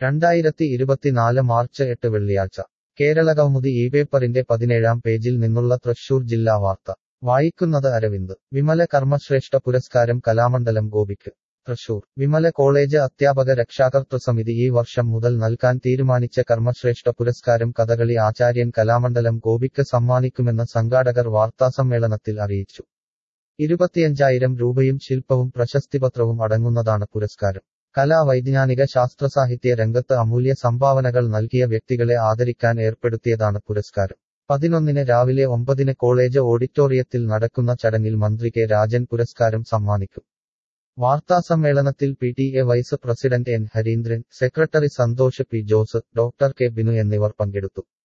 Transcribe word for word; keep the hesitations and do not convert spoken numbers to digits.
രണ്ടായിരത്തി ഇരുപത്തിനാല് മാർച്ച് എട്ട് വെള്ളിയാഴ്ച കേരളകൗമുദി ഈ പേപ്പറിന്റെ പതിനേഴാം പേജിൽ നിന്നുള്ള തൃശൂർ ജില്ലാ വാർത്ത വായിക്കുന്നത് അരവിന്ദ് വിമല കർമ്മശ്രേഷ്ഠ പുരസ്കാരം കലാമണ്ഡലം ഗോപിക്ക് തൃശൂർ വിമല കോളേജ് അധ്യാപക രക്ഷാകർതൃസമിതി ഈ വർഷം മുതൽ നൽകാൻ തീരുമാനിച്ച കർമ്മശ്രേഷ്ഠ പുരസ്കാരം കഥകളി ആചാര്യൻ കലാമണ്ഡലം ഗോപിക്ക് സമ്മാനിക്കുമെന്ന് സംഘാടകർ വാർത്താസമ്മേളനത്തിൽ അറിയിച്ചു ഇരുപത്തിയഞ്ചായിരം രൂപയും ശില്പവും പ്രശസ്തിപത്രവും അടങ്ങുന്നതാണ് പുരസ്കാരം കലാ വൈജ്ഞാനിക ശാസ്ത്രസാഹിത്യ രംഗത്ത് അമൂല്യ സംഭാവനകൾ നൽകിയ വ്യക്തികളെ ആദരിക്കാൻ ഏർപ്പെടുത്തിയതാണ് പുരസ്കാരം പതിനൊന്നിന് രാവിലെ ഒമ്പതിന് കോളേജ് ഓഡിറ്റോറിയത്തിൽ നടക്കുന്ന ചടങ്ങിൽ മന്ത്രി കെ രാജൻ പുരസ്കാരം സമ്മാനിക്കും വാർത്താസമ്മേളനത്തിൽ P T A vice president N Harindran secretary Santhosh P Jose doctor K Binu എന്നിവർ പങ്കെടുത്തു